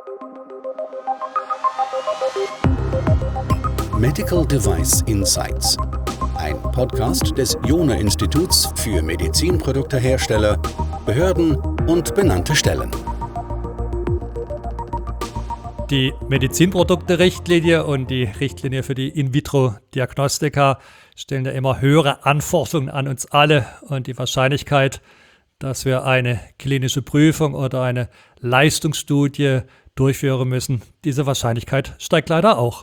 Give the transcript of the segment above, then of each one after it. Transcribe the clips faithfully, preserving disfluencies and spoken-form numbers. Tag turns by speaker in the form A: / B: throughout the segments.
A: Medical Device Insights, ein Podcast des Jona-Instituts für Medizinproduktehersteller, Behörden und benannte Stellen.
B: Die Medizinprodukte-Richtlinie und die Richtlinie für die In-vitro-Diagnostika stellen ja immer höhere Anforderungen an uns alle, und die Wahrscheinlichkeit, dass wir eine klinische Prüfung oder eine Leistungsstudie durchführen müssen, diese Wahrscheinlichkeit steigt leider auch.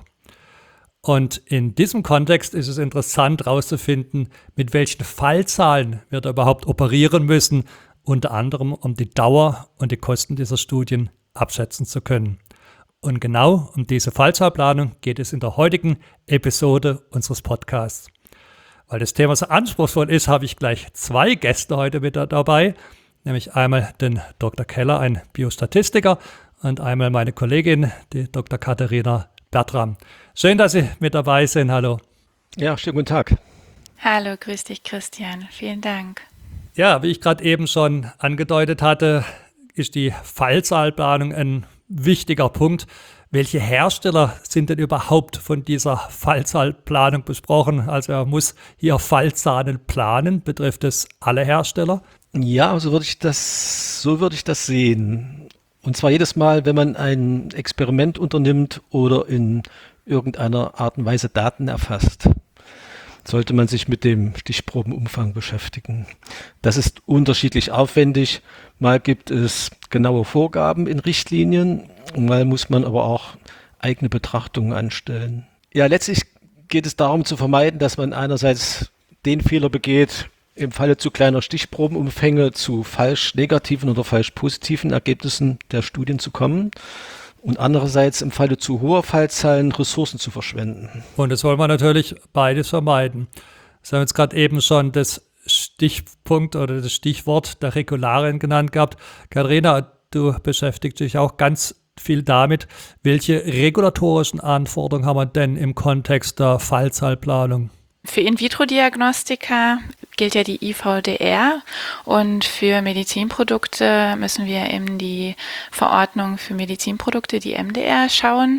B: Und in diesem Kontext ist es interessant herauszufinden, mit welchen Fallzahlen wir da überhaupt operieren müssen, unter anderem um die Dauer und die Kosten dieser Studien abschätzen zu können. Und genau um diese Fallzahlplanung geht es in der heutigen Episode unseres Podcasts. Weil das Thema so anspruchsvoll ist, habe ich gleich zwei Gäste heute mit dabei, nämlich einmal den Doktor Keller, ein Biostatistiker, und einmal meine Kollegin, die Doktor Katharina Bertram. Schön, dass Sie mit dabei sind. Hallo.
C: Ja, schönen guten Tag.
D: Hallo, grüß dich, Christian. Vielen Dank.
B: Ja, wie ich gerade eben schon angedeutet hatte, ist die Fallzahlplanung ein wichtiger Punkt. Welche Hersteller sind denn überhaupt von dieser Fallzahlplanung besprochen? Also er muss hier Fallzahlen planen. Betrifft es alle Hersteller?
C: Ja, so würde ich das, so würde ich das sehen. Und zwar jedes Mal, wenn man ein Experiment unternimmt oder in irgendeiner Art und Weise Daten erfasst, sollte man sich mit dem Stichprobenumfang beschäftigen. Das ist unterschiedlich aufwendig. Mal gibt es genaue Vorgaben in Richtlinien, mal muss man aber auch eigene Betrachtungen anstellen. Ja, letztlich geht es darum zu vermeiden, dass man einerseits den Fehler begeht, im Falle zu kleiner Stichprobenumfänge zu falsch negativen oder falsch positiven Ergebnissen der Studien zu kommen und andererseits im Falle zu hoher Fallzahlen Ressourcen zu verschwenden.
B: Und das wollen wir natürlich beides vermeiden. Sie haben jetzt gerade eben schon das Stichpunkt oder das Stichwort der Regularien genannt gehabt. Katharina, du beschäftigst dich auch ganz viel damit. Welche regulatorischen Anforderungen haben wir denn im Kontext der Fallzahlplanung?
D: Für In-vitro-Diagnostika gilt ja die I V D R und für Medizinprodukte müssen wir in die Verordnung für Medizinprodukte, die M D R, schauen.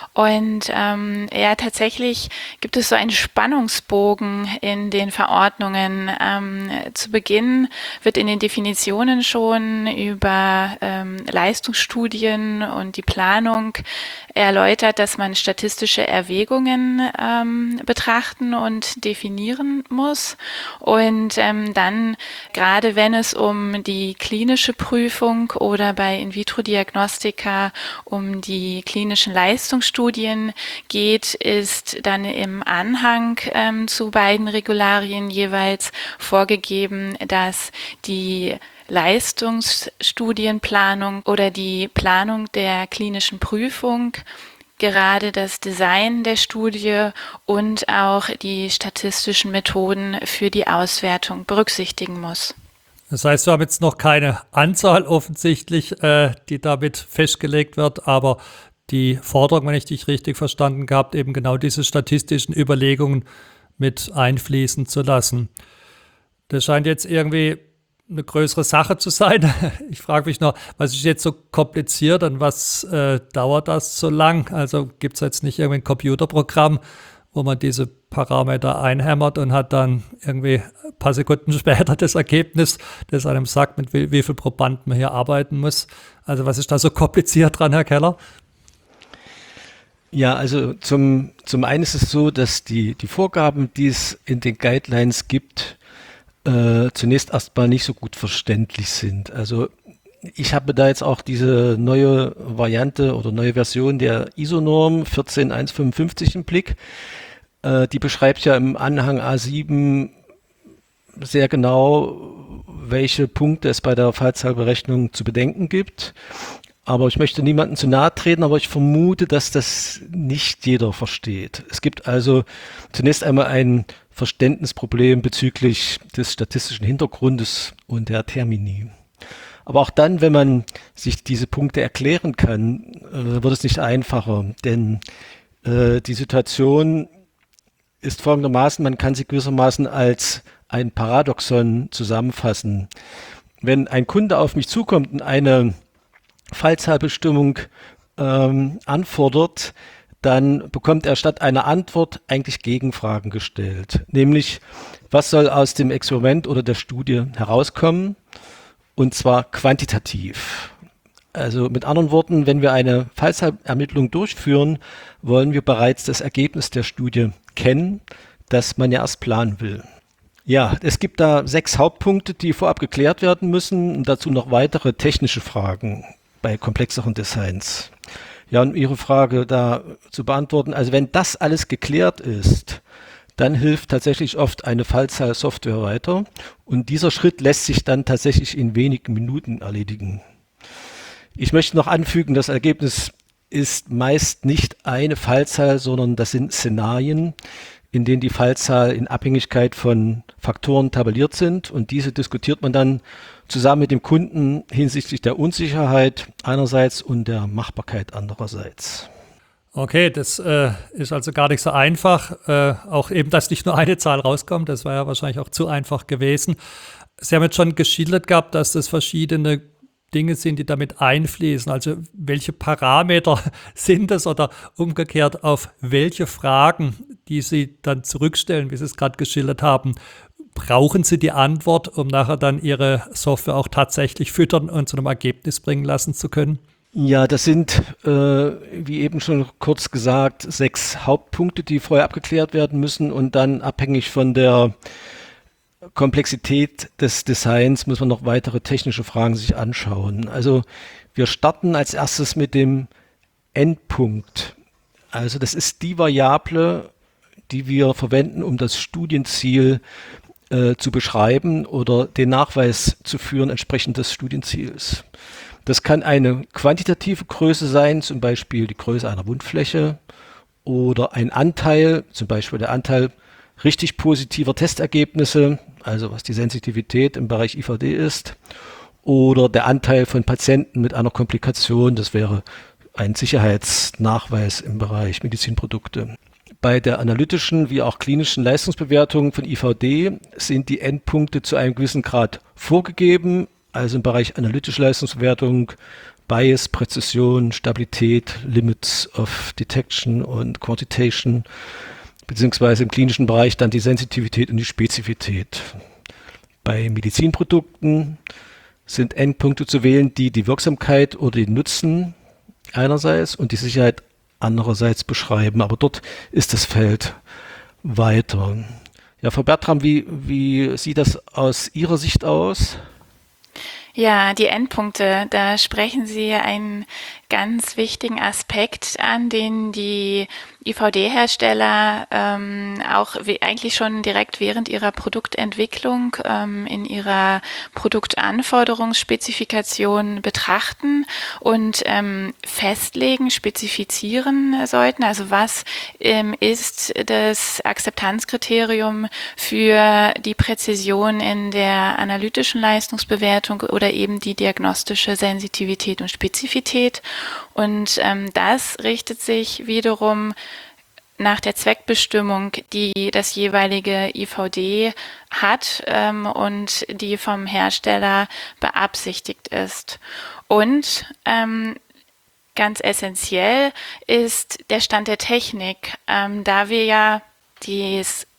D: Und ähm, ja, tatsächlich gibt es so einen Spannungsbogen in den Verordnungen. Ähm, zu Beginn wird in den Definitionen schon über ähm, Leistungsstudien und die Planung erläutert, dass man statistische Erwägungen ähm, betrachten und definieren muss. Und ähm, dann, gerade wenn es um die klinische Prüfung oder bei In-vitro-Diagnostika um die klinischen Leistungsstudien geht, ist dann im Anhang ähm, zu beiden Regularien jeweils vorgegeben, dass die Leistungsstudienplanung oder die Planung der klinischen Prüfung gerade das Design der Studie und auch die statistischen Methoden für die Auswertung berücksichtigen muss.
B: Das heißt, wir haben jetzt noch keine Anzahl offensichtlich, äh, die damit festgelegt wird, aber die Forderung, wenn ich dich richtig verstanden habe, eben genau diese statistischen Überlegungen mit einfließen zu lassen. Das scheint jetzt irgendwie eine größere Sache zu sein. Ich frage mich noch, was ist jetzt so kompliziert und was äh, dauert das so lang? Also gibt es jetzt nicht irgendwie ein Computerprogramm, wo man diese Parameter einhämmert und hat dann irgendwie ein paar Sekunden später das Ergebnis, das einem sagt, mit wie, wie viel Probanden man hier arbeiten muss. Also was ist da so kompliziert dran, Herr Keller?
C: Ja, also zum, zum einen ist es so, dass die, die Vorgaben, die es in den Guidelines gibt, äh, zunächst erstmal nicht so gut verständlich sind. Also ich habe da jetzt auch diese neue Variante oder neue Version der I S O-Norm vierzehn Punkt eins fünfundfünfzig im Blick. Äh, die beschreibt ja im Anhang A sieben sehr genau, welche Punkte es bei der Fallzahlberechnung zu bedenken gibt. Aber ich möchte niemandem zu nahe treten, aber ich vermute, dass das nicht jeder versteht. Es gibt also zunächst einmal ein Verständnisproblem bezüglich des statistischen Hintergrundes und der Termini. Aber auch dann, wenn man sich diese Punkte erklären kann, äh, wird es nicht einfacher, denn äh, die Situation ist folgendermaßen, man kann sie gewissermaßen als ein Paradoxon zusammenfassen. Wenn ein Kunde auf mich zukommt und eine Fallzahlbestimmung ähm, anfordert, dann bekommt er statt einer Antwort eigentlich Gegenfragen gestellt. Nämlich, was soll aus dem Experiment oder der Studie herauskommen? Und zwar quantitativ. Also mit anderen Worten, wenn wir eine Fallzahlermittlung durchführen, wollen wir bereits das Ergebnis der Studie kennen, das man ja erst planen will. Ja, es gibt da sechs Hauptpunkte, die vorab geklärt werden müssen und dazu noch weitere technische Fragen bei komplexeren Designs. Ja, um Ihre Frage da zu beantworten, also wenn das alles geklärt ist, dann hilft tatsächlich oft eine Fallzahlsoftware weiter und dieser Schritt lässt sich dann tatsächlich in wenigen Minuten erledigen. Ich möchte noch anfügen, das Ergebnis ist meist nicht eine Fallzahl, sondern das sind Szenarien, in denen die Fallzahl in Abhängigkeit von Faktoren tabelliert sind und diese diskutiert man dann zusammen mit dem Kunden hinsichtlich der Unsicherheit einerseits und der Machbarkeit andererseits.
B: Okay, das äh, ist also gar nicht so einfach. Äh, auch eben, dass nicht nur eine Zahl rauskommt, das war ja wahrscheinlich auch zu einfach gewesen. Sie haben jetzt schon geschildert gehabt, dass das verschiedene Dinge sind, die damit einfließen. Also welche Parameter sind es oder umgekehrt auf welche Fragen, die Sie dann zurückstellen, wie Sie es gerade geschildert haben, brauchen Sie die Antwort, um nachher dann Ihre Software auch tatsächlich füttern und zu einem Ergebnis bringen lassen zu können?
C: Ja, das sind, äh, wie eben schon kurz gesagt, sechs Hauptpunkte, die vorher abgeklärt werden müssen und dann abhängig von der Komplexität des Designs muss man noch weitere technische Fragen sich anschauen. Also wir starten als erstes mit dem Endpunkt. Also das ist die Variable, die wir verwenden, um das Studienziel äh, zu beschreiben oder den Nachweis zu führen entsprechend des Studienziels. Das kann eine quantitative Größe sein, zum Beispiel die Größe einer Wundfläche oder ein Anteil, zum Beispiel der Anteil richtig positiver Testergebnisse, also was die Sensitivität im Bereich I V D ist, oder der Anteil von Patienten mit einer Komplikation, das wäre ein Sicherheitsnachweis im Bereich Medizinprodukte. Bei der analytischen wie auch klinischen Leistungsbewertung von I V D sind die Endpunkte zu einem gewissen Grad vorgegeben, also im Bereich analytische Leistungsbewertung, Bias, Präzision, Stabilität, Limits of Detection und Quantitation, beziehungsweise im klinischen Bereich dann die Sensitivität und die Spezifität. Bei Medizinprodukten sind Endpunkte zu wählen, die die Wirksamkeit oder den Nutzen einerseits und die Sicherheit andererseits beschreiben. Aber dort ist das Feld weiter. Ja, Frau Bertram, wie, wie sieht das aus Ihrer Sicht aus?
D: Ja, die Endpunkte, da sprechen Sie einen ganz wichtigen Aspekt an, den die I V D-Hersteller ähm, auch wie, eigentlich schon direkt während ihrer Produktentwicklung ähm, in ihrer Produktanforderungsspezifikation betrachten und ähm, festlegen, spezifizieren sollten. Also was ähm, ist das Akzeptanzkriterium für die Präzision in der analytischen Leistungsbewertung oder eben die diagnostische Sensitivität und Spezifität. Und ähm, das richtet sich wiederum nach der Zweckbestimmung, die das jeweilige I V D hat ähm, und die vom Hersteller beabsichtigt ist. Und ähm, ganz essentiell ist der Stand der Technik, ähm, da wir ja das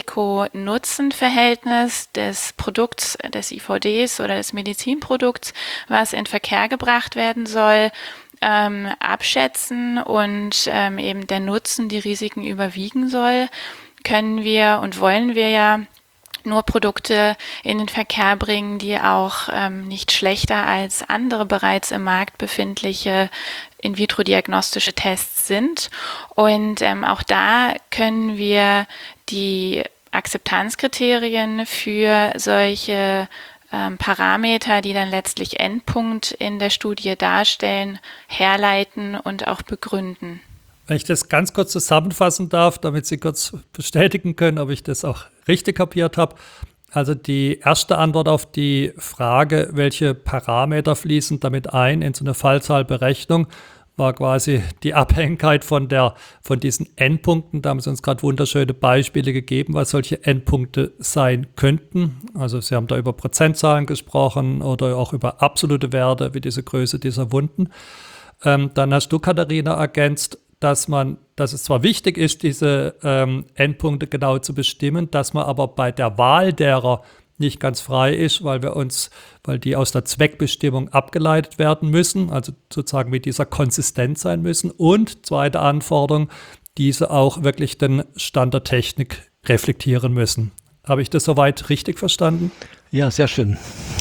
D: Risiko-Nutzen-Verhältnis des Produkts, des I V Ds oder des Medizinprodukts, was in Verkehr gebracht werden soll, ähm, abschätzen und ähm, eben der Nutzen die Risiken überwiegen soll, können wir und wollen wir ja nur Produkte in den Verkehr bringen, die auch ähm, nicht schlechter als andere bereits im Markt befindliche in-vitro-diagnostische Tests sind. Und ähm, auch da können wir die Akzeptanzkriterien für solche ähm, Parameter, die dann letztlich Endpunkt in der Studie darstellen, herleiten und auch begründen.
B: Wenn ich das ganz kurz zusammenfassen darf, damit Sie kurz bestätigen können, ob ich das auch richtig kapiert habe. Also die erste Antwort auf die Frage, welche Parameter fließen damit ein in so eine Fallzahlberechnung, war quasi die Abhängigkeit von, der, von diesen Endpunkten. Da haben Sie uns gerade wunderschöne Beispiele gegeben, was solche Endpunkte sein könnten. Also Sie haben da über Prozentzahlen gesprochen oder auch über absolute Werte, wie diese Größe dieser Wunden. Ähm, dann hast du, Katharina, ergänzt, dass man, dass es zwar wichtig ist, diese ähm, Endpunkte genau zu bestimmen, dass man aber bei der Wahl derer nicht ganz frei ist, weil wir uns, weil die aus der Zweckbestimmung abgeleitet werden müssen, also sozusagen mit dieser konsistent sein müssen. Und zweite Anforderung, diese auch wirklich den Stand der Technik reflektieren müssen. Habe ich das soweit richtig verstanden?
C: Ja, sehr schön.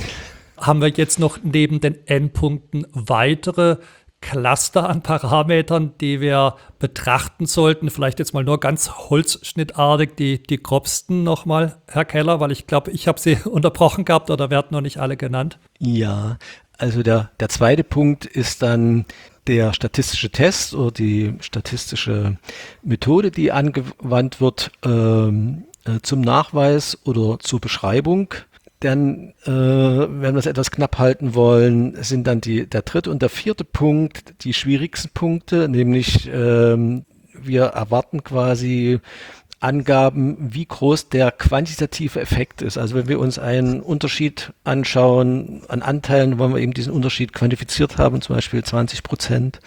B: Haben wir jetzt noch neben den Endpunkten weitere Cluster an Parametern, die wir betrachten sollten? Vielleicht jetzt mal nur ganz holzschnittartig die, die grobsten nochmal, Herr Keller, weil ich glaube, ich habe Sie unterbrochen gehabt oder werden noch nicht alle genannt.
C: Ja, also der, der zweite Punkt ist dann der statistische Test oder die statistische Methode, die angewandt wird ähm, äh, zum Nachweis oder zur Beschreibung. Dann, äh, wenn wir es etwas knapp halten wollen, sind dann die, der dritte und der vierte Punkt die schwierigsten Punkte, nämlich ähm, wir erwarten quasi Angaben, wie groß der quantitative Effekt ist. Also wenn wir uns einen Unterschied anschauen an Anteilen, wollen wir eben diesen Unterschied quantifiziert haben, zum Beispiel zwanzig Prozent.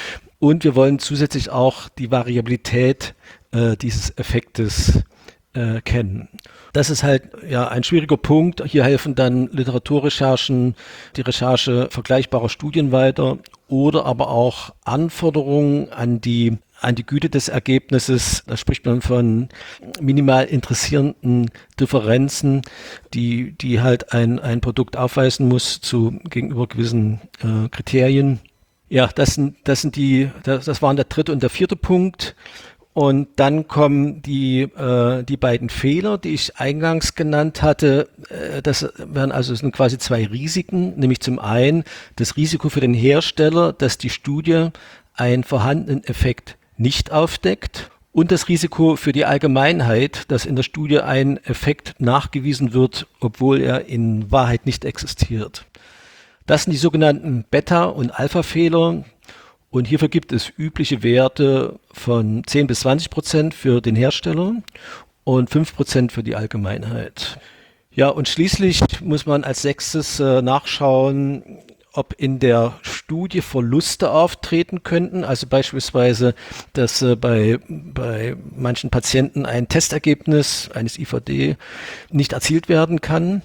C: Und wir wollen zusätzlich auch die Variabilität äh, dieses Effektes äh, kennen. Das ist halt ja ein schwieriger Punkt. Hier helfen dann Literaturrecherchen, die Recherche vergleichbarer Studien weiter oder aber auch Anforderungen an die an die Güte des Ergebnisses. Da spricht man von minimal interessierenden Differenzen, die die halt ein ein Produkt aufweisen muss zu gegenüber gewissen äh, Kriterien. Ja, das sind das sind die das, das waren der dritte und der vierte Punkt. Und dann kommen die, äh, die beiden Fehler, die ich eingangs genannt hatte. Äh, das wären also das sind quasi zwei Risiken, nämlich zum einen das Risiko für den Hersteller, dass die Studie einen vorhandenen Effekt nicht aufdeckt, und das Risiko für die Allgemeinheit, dass in der Studie ein Effekt nachgewiesen wird, obwohl er in Wahrheit nicht existiert. Das sind die sogenannten Beta- und Alpha-Fehler. Und hierfür gibt es übliche Werte von zehn bis zwanzig Prozent für den Hersteller und fünf Prozent für die Allgemeinheit. Ja, und schließlich muss man als sechstes äh, nachschauen, ob in der Studie Verluste auftreten könnten. Also beispielsweise, dass äh, bei, bei manchen Patienten ein Testergebnis eines I V D nicht erzielt werden kann.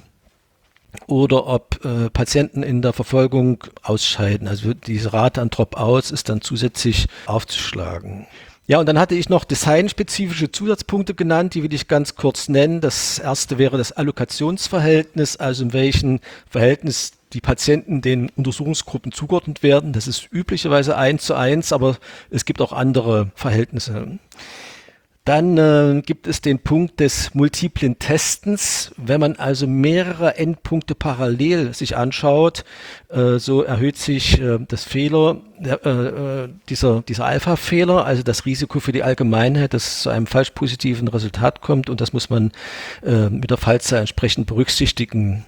C: Oder ob äh, Patienten in der Verfolgung ausscheiden. Also diese Rate an Dropouts ist dann zusätzlich aufzuschlagen. Ja, und dann hatte ich noch designspezifische Zusatzpunkte genannt, die will ich ganz kurz nennen. Das erste wäre das Allokationsverhältnis, also in welchem Verhältnis die Patienten den Untersuchungsgruppen zugeordnet werden. Das ist üblicherweise eins zu eins, aber es gibt auch andere Verhältnisse. Dann äh, gibt es den Punkt des multiplen Testens. Wenn man also mehrere Endpunkte parallel sich anschaut, äh, so erhöht sich äh, das Fehler, äh, dieser, dieser Alpha-Fehler, also das Risiko für die Allgemeinheit, dass es zu einem falsch positiven Resultat kommt, und das muss man äh, mit der Fallzahl entsprechend berücksichtigen.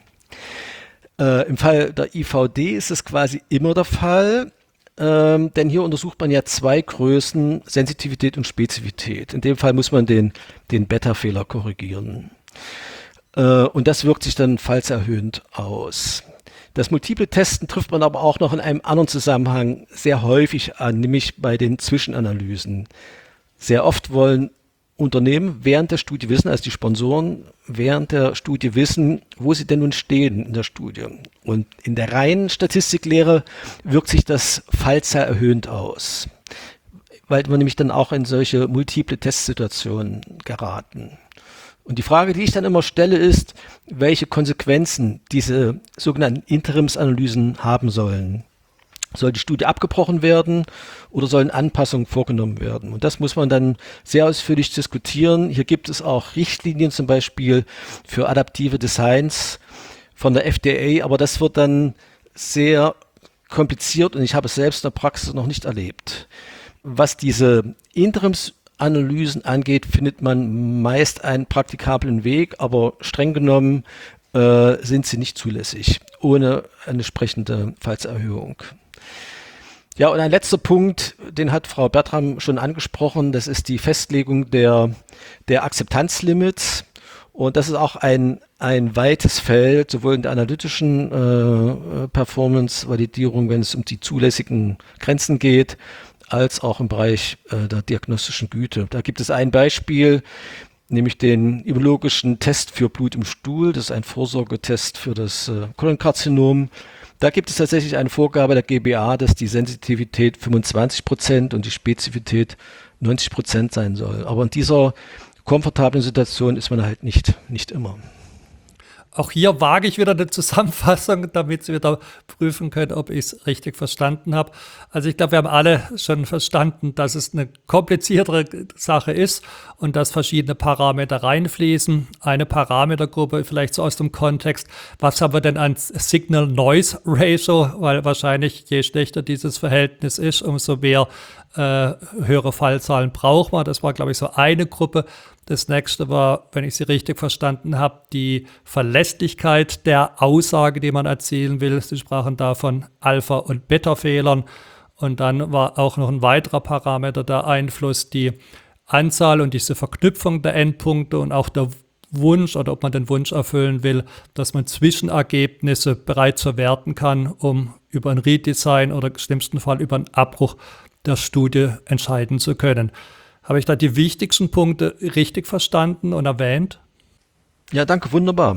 C: Äh, Im Fall der I V D ist es quasi immer der Fall. Ähm, denn hier untersucht man ja zwei Größen, Sensitivität und Spezifität. In dem Fall muss man den, den Beta-Fehler korrigieren. Äh, und das wirkt sich dann fallserhöhend aus. Das multiple Testen trifft man aber auch noch in einem anderen Zusammenhang sehr häufig an, nämlich bei den Zwischenanalysen. Sehr oft wollen Unternehmen während der Studie wissen, also die Sponsoren während der Studie wissen, wo sie denn nun stehen in der Studie. Und in der reinen Statistiklehre wirkt sich das fallzahl erhöhend aus, weil wir nämlich dann auch in solche multiple Testsituationen geraten. Und die Frage, die ich dann immer stelle, ist, welche Konsequenzen diese sogenannten Interimsanalysen haben sollen. Soll die Studie abgebrochen werden oder sollen Anpassungen vorgenommen werden? Und das muss man dann sehr ausführlich diskutieren. Hier gibt es auch Richtlinien zum Beispiel für adaptive Designs von der F D A, aber das wird dann sehr kompliziert und ich habe es selbst in der Praxis noch nicht erlebt. Was diese Interimsanalysen angeht, findet man meist einen praktikablen Weg, aber streng genommen äh, sind sie nicht zulässig, ohne eine entsprechende Fallserhöhung. Ja, und ein letzter Punkt, den hat Frau Bertram schon angesprochen, das ist die Festlegung der, der Akzeptanzlimits. Und das ist auch ein, ein weites Feld, sowohl in der analytischen äh, Performance-Validierung, wenn es um die zulässigen Grenzen geht, als auch im Bereich äh, der diagnostischen Güte. Da gibt es ein Beispiel, nämlich den immunologischen Test für Blut im Stuhl. Das ist ein Vorsorgetest für das äh, Kolonkarzinom. Da gibt es tatsächlich eine Vorgabe der G B A, dass die Sensitivität fünfundzwanzig Prozent und die Spezifität neunzig Prozent sein soll. Aber in dieser komfortablen Situation ist man halt nicht, nicht immer.
B: Auch hier wage ich wieder eine Zusammenfassung, damit Sie wieder prüfen können, ob ich es richtig verstanden habe. Also ich glaube, wir haben alle schon verstanden, dass es eine kompliziertere Sache ist und dass verschiedene Parameter reinfließen. Eine Parametergruppe vielleicht so aus dem Kontext, was haben wir denn an Signal-Noise-Ratio? Weil wahrscheinlich je schlechter dieses Verhältnis ist, umso mehr äh, höhere Fallzahlen braucht man. Das war, glaube ich, so eine Gruppe. Das nächste war, wenn ich Sie richtig verstanden habe, die Verlässlichkeit der Aussage, die man erzielen will. Sie sprachen da von Alpha- und Beta-Fehlern. Und dann war auch noch ein weiterer Parameter der Einfluss, die Anzahl und diese Verknüpfung der Endpunkte und auch der Wunsch oder ob man den Wunsch erfüllen will, dass man Zwischenergebnisse bereits verwerten kann, um über ein Redesign oder im schlimmsten Fall über einen Abbruch der Studie entscheiden zu können. Habe ich da die wichtigsten Punkte richtig verstanden und erwähnt?
C: Ja, danke, wunderbar.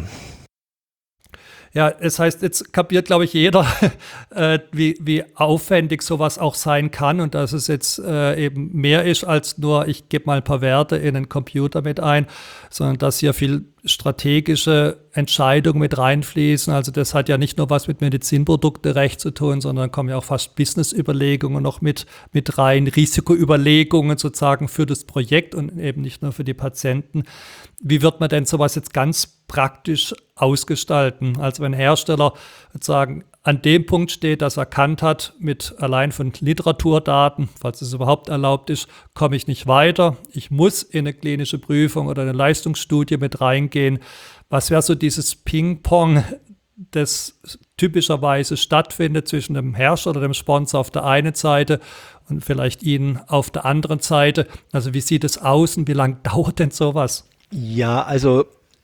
B: Ja, es heißt, jetzt kapiert, glaube ich, jeder, äh, wie, wie aufwendig sowas auch sein kann und dass es jetzt äh, eben mehr ist als nur, ich gebe mal ein paar Werte in den Computer mit ein, sondern dass hier viel strategische Entscheidungen mit reinfließen. Also das hat ja nicht nur was mit Medizinprodukterecht zu tun, sondern kommen ja auch fast Business-Überlegungen noch mit, mit rein, Risikoüberlegungen sozusagen für das Projekt und eben nicht nur für die Patienten. Wie wird man denn sowas jetzt ganz praktisch ausgestalten? Also wenn ein Hersteller sozusagen an dem Punkt steht, dass er erkannt hat, mit allein von Literaturdaten, falls es überhaupt erlaubt ist, komme ich nicht weiter. Ich muss in eine klinische Prüfung oder eine Leistungsstudie mit reingehen. Was wäre so dieses Ping-Pong, das typischerweise stattfindet zwischen dem Hersteller, dem Sponsor auf der einen Seite und vielleicht Ihnen auf der anderen Seite? Also wie sieht es aus und wie lange dauert denn sowas?
C: Ja, also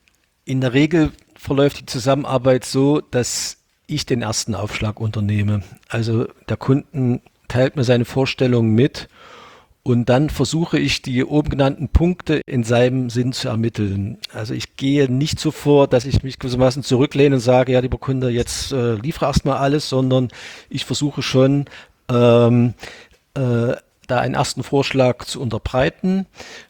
C: in der Regel verläuft die Zusammenarbeit so, dass ich den ersten Aufschlag unternehme. Also der Kunden teilt mir seine Vorstellungen mit und dann versuche ich, die oben genannten Punkte in seinem Sinn zu ermitteln. Also ich gehe nicht so vor, dass ich mich gewissermaßen zurücklehne und sage, ja, lieber Kunde, jetzt äh, liefere erstmal alles, sondern ich versuche schon, ähm, äh, da einen ersten Vorschlag zu unterbreiten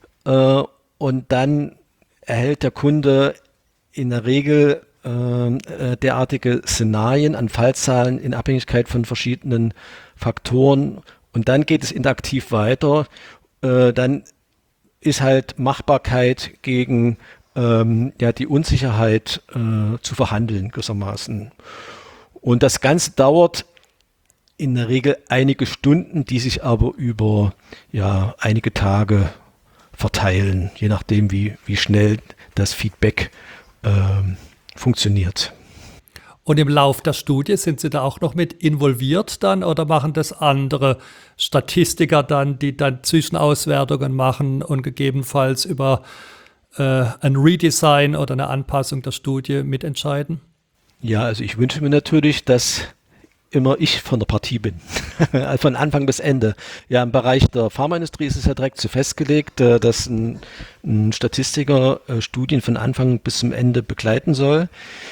C: äh, und dann erhält der Kunde in der Regel äh, derartige Szenarien an Fallzahlen in Abhängigkeit von verschiedenen Faktoren und dann geht es interaktiv weiter. Äh, dann ist halt Machbarkeit gegen ähm, ja, die Unsicherheit äh, zu verhandeln gewissermaßen. Und das Ganze dauert in der Regel einige Stunden, die sich aber über ja, einige Tage verteilen, je nachdem, wie, wie schnell das Feedback ähm, funktioniert.
B: Und im Lauf der Studie sind Sie da auch noch mit involviert dann oder machen das andere Statistiker dann, die dann Zwischenauswertungen machen und gegebenenfalls über äh, ein Redesign oder eine Anpassung der Studie mitentscheiden?
C: Ja, also ich wünsche mir natürlich, dass immer ich von der Partie bin, von Anfang bis Ende. Ja, im Bereich der Pharmaindustrie ist es ja direkt so festgelegt, dass ein, ein Statistiker Studien von Anfang bis zum Ende begleiten soll.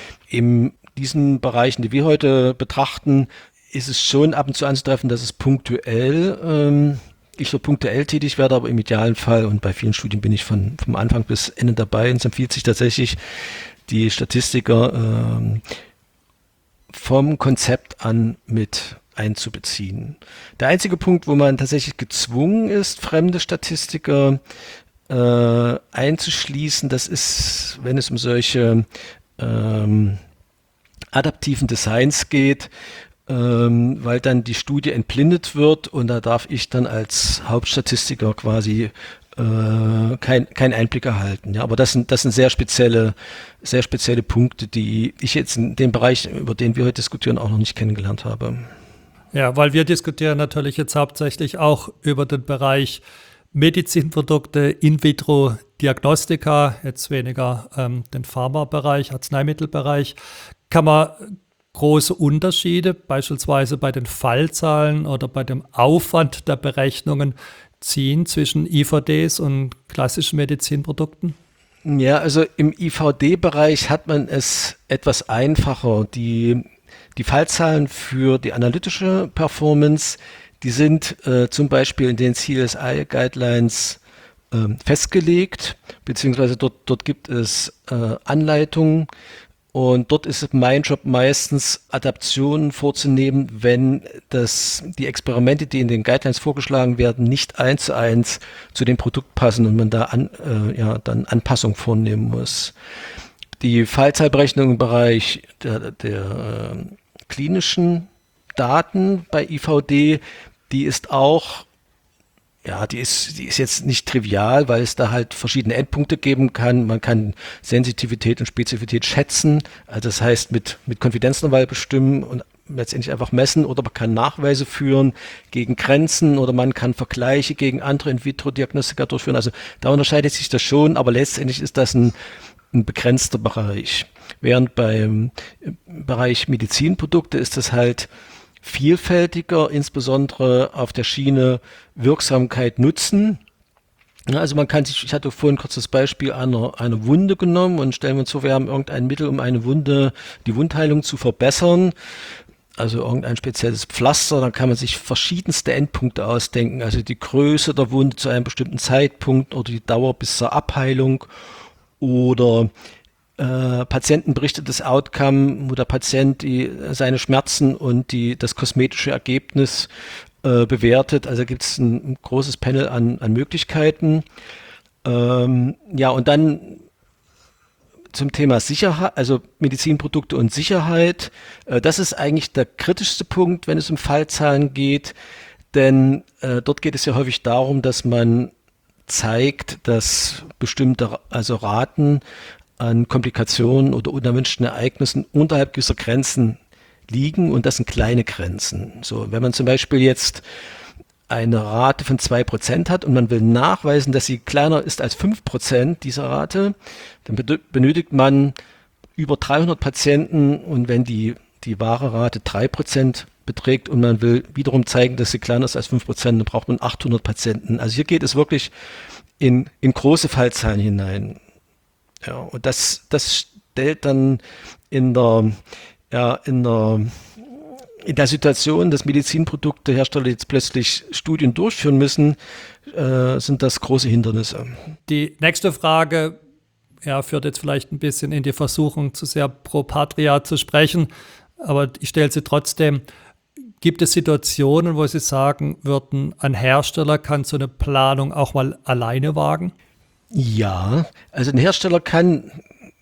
C: In diesen Bereichen, die wir heute betrachten, ist es schon ab und zu anzutreffen, dass es punktuell, ähm, ich so punktuell tätig werde, aber im idealen Fall und bei vielen Studien bin ich von vom Anfang bis Ende dabei und es empfiehlt sich tatsächlich, die Statistiker ähm, vom Konzept an mit einzubeziehen. Der einzige Punkt, wo man tatsächlich gezwungen ist, fremde Statistiker äh, einzuschließen, das ist, wenn es um solche ähm, adaptiven Designs geht, ähm, weil dann die Studie entblindet wird und da darf ich dann als Hauptstatistiker quasi äh, kein, kein Einblick erhalten. Ja, aber das sind, das sind sehr spezielle, sehr spezielle Punkte, die ich jetzt in dem Bereich, über den wir heute diskutieren, auch noch nicht kennengelernt habe.
B: Ja, weil wir diskutieren natürlich jetzt hauptsächlich auch über den Bereich Medizinprodukte, In-vitro-Diagnostika, jetzt weniger ähm, den Pharmabereich, Arzneimittelbereich. Kann man große Unterschiede, beispielsweise bei den Fallzahlen oder bei dem Aufwand der Berechnungen, ziehen zwischen I V Ds und klassischen Medizinprodukten?
C: Ja, also im I V D-Bereich hat man es etwas einfacher. Die, die Fallzahlen für die analytische Performance, die sind äh, zum Beispiel in den C S I-Guidelines äh, festgelegt, beziehungsweise dort, dort gibt es äh, Anleitungen. Und dort ist es mein Job meistens, Adaptionen vorzunehmen, wenn das, die Experimente, die in den Guidelines vorgeschlagen werden, nicht eins zu eins zu dem Produkt passen und man da an, äh, ja, dann Anpassungen vornehmen muss. Die Fallzahlberechnung im Bereich der, der äh, klinischen Daten bei I V D, die ist auch Ja, die ist, die ist jetzt nicht trivial, weil es da halt verschiedene Endpunkte geben kann. Man kann Sensitivität und Spezifität schätzen, also das heißt mit, mit Konfidenzintervall bestimmen und letztendlich einfach messen, oder man kann Nachweise führen gegen Grenzen oder man kann Vergleiche gegen andere In-vitro-Diagnostika durchführen. Also da unterscheidet sich das schon, aber letztendlich ist das ein, ein begrenzter Bereich. Während beim Bereich Medizinprodukte ist das halt vielfältiger, insbesondere auf der Schiene Wirksamkeit nutzen. Also man kann sich, ich hatte vorhin kurz das Beispiel einer, einer Wunde genommen und stellen wir uns vor, wir haben irgendein Mittel, um eine Wunde, die Wundheilung zu verbessern. Also irgendein spezielles Pflaster, dann kann man sich verschiedenste Endpunkte ausdenken, also die Größe der Wunde zu einem bestimmten Zeitpunkt oder die Dauer bis zur Abheilung oder Äh, patientenberichtetes Outcome, wo der Patient die, seine Schmerzen und die, das kosmetische Ergebnis äh, bewertet. Also gibt es ein, ein großes Panel an, an Möglichkeiten. Ähm, ja, und dann zum Thema Sicherheit, also Medizinprodukte und Sicherheit. Äh, das ist eigentlich der kritischste Punkt, wenn es um Fallzahlen geht, denn äh, dort geht es ja häufig darum, dass man zeigt, dass bestimmte, also Raten an Komplikationen oder unerwünschten Ereignissen unterhalb gewisser Grenzen liegen, und das sind kleine Grenzen. So, wenn man zum Beispiel jetzt eine Rate von zwei Prozent hat und man will nachweisen, dass sie kleiner ist als fünf Prozent dieser Rate, dann benötigt man über dreihundert Patienten, und wenn die, die wahre Rate drei Prozent beträgt und man will wiederum zeigen, dass sie kleiner ist als fünf Prozent, dann braucht man achthundert Patienten. Also hier geht es wirklich in, in große Fallzahlen hinein. Ja, und das, das stellt dann in der, ja, in der, in der Situation, dass Medizinproduktehersteller jetzt plötzlich Studien durchführen müssen, äh, sind das große Hindernisse.
B: Die nächste Frage, ja, führt jetzt vielleicht ein bisschen in die Versuchung, zu sehr pro patria zu sprechen, aber ich stelle sie trotzdem. Gibt es Situationen, wo Sie sagen würden, ein Hersteller kann so eine Planung auch mal alleine wagen?
C: Ja, also ein Hersteller kann,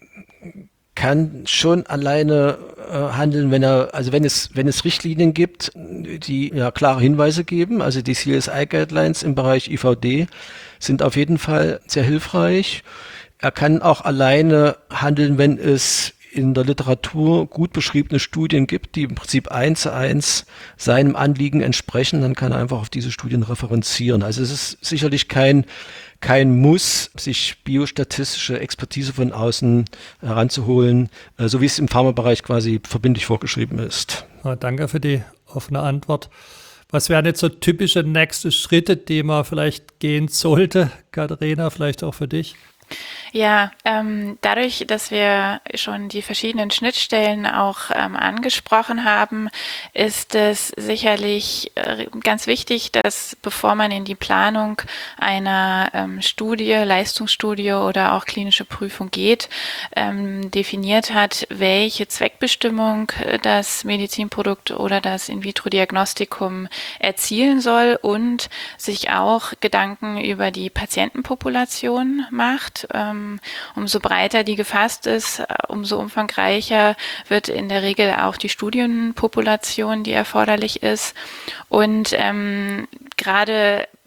C: kann schon alleine äh, handeln, wenn er, also wenn es, wenn es Richtlinien gibt, die ja klare Hinweise geben. Also die C S I-Guidelines im Bereich I V D sind auf jeden Fall sehr hilfreich. Er kann auch alleine handeln, wenn es in der Literatur gut beschriebene Studien gibt, die im Prinzip eins zu eins seinem Anliegen entsprechen, dann kann er einfach auf diese Studien referenzieren. Also es ist sicherlich kein, kein Muss, sich biostatistische Expertise von außen heranzuholen, so wie es im Pharmabereich quasi verbindlich vorgeschrieben ist.
B: Ja, danke für die offene Antwort. Was wären jetzt so typische nächste Schritte, die man vielleicht gehen sollte, Katharina, vielleicht auch für dich?
D: Ja, ähm, dadurch, dass wir schon die verschiedenen Schnittstellen auch ähm, angesprochen haben, ist es sicherlich äh, ganz wichtig, dass bevor man in die Planung einer ähm, Studie, Leistungsstudie oder auch klinische Prüfung geht, ähm, definiert hat, welche Zweckbestimmung das Medizinprodukt oder das In-vitro-Diagnostikum erzielen soll und sich auch Gedanken über die Patientenpopulation macht. Ähm, Umso breiter die gefasst ist, umso umfangreicher wird in der Regel auch die Studienpopulation, die erforderlich ist. Und ähm, gerade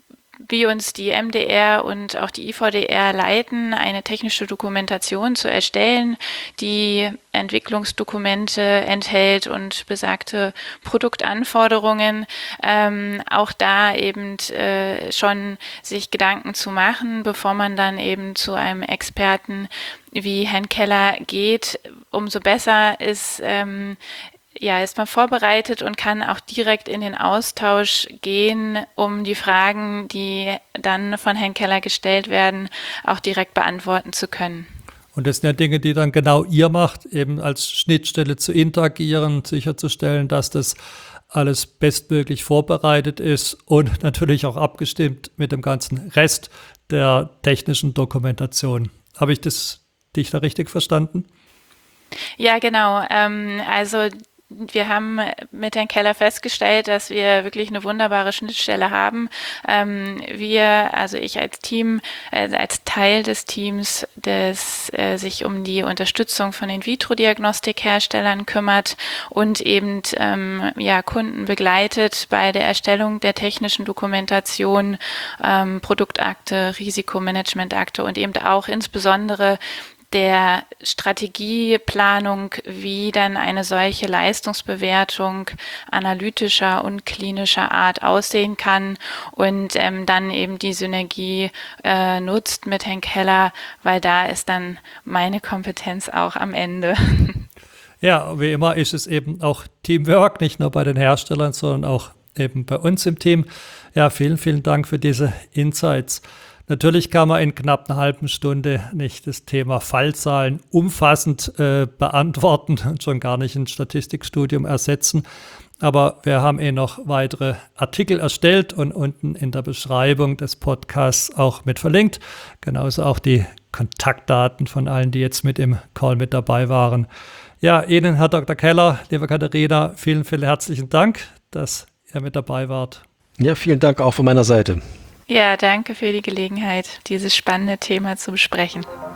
D: wie uns die M D R und auch die I V D R leiten, eine technische Dokumentation zu erstellen, die Entwicklungsdokumente enthält und besagte Produktanforderungen, ähm, auch da eben äh, schon sich Gedanken zu machen, bevor man dann eben zu einem Experten wie Herrn Keller geht. Umso besser ist, ähm, ja, ist man vorbereitet und kann auch direkt in den Austausch gehen, um die Fragen, die dann von Herrn Keller gestellt werden, auch direkt beantworten zu können.
B: Und das sind ja Dinge, die dann genau ihr macht, eben als Schnittstelle zu interagieren, sicherzustellen, dass das alles bestmöglich vorbereitet ist und natürlich auch abgestimmt mit dem ganzen Rest der technischen Dokumentation. Habe ich das dich da richtig verstanden?
D: Ja, genau. Ähm, also wir haben mit Herrn Keller festgestellt, dass wir wirklich eine wunderbare Schnittstelle haben. Ähm, wir, also ich als Team, äh, als Teil des Teams, das äh, sich um die Unterstützung von In-vitro-Diagnostikherstellern kümmert und eben ähm, ja, Kunden begleitet bei der Erstellung der technischen Dokumentation, ähm, Produktakte, Risikomanagementakte und eben auch insbesondere der Strategieplanung, wie dann eine solche Leistungsbewertung analytischer und klinischer Art aussehen kann und ähm, dann eben die Synergie äh, nutzt mit Herrn Keller, weil da ist dann meine Kompetenz auch am Ende.
B: Ja, wie immer ist es eben auch Teamwork, nicht nur bei den Herstellern, sondern auch eben bei uns im Team. Ja, vielen, vielen Dank für diese Insights. Natürlich kann man in knapp einer halben Stunde nicht das Thema Fallzahlen umfassend äh, beantworten und schon gar nicht ein Statistikstudium ersetzen. Aber wir haben eh noch weitere Artikel erstellt und unten in der Beschreibung des Podcasts auch mit verlinkt. Genauso auch die Kontaktdaten von allen, die jetzt mit im Call mit dabei waren. Ja, Ihnen, Herr Doktor Keller, liebe Katharina, vielen, vielen herzlichen Dank, dass ihr mit dabei wart.
C: Ja, vielen Dank auch von meiner Seite.
D: Ja, danke für die Gelegenheit, dieses spannende Thema zu besprechen.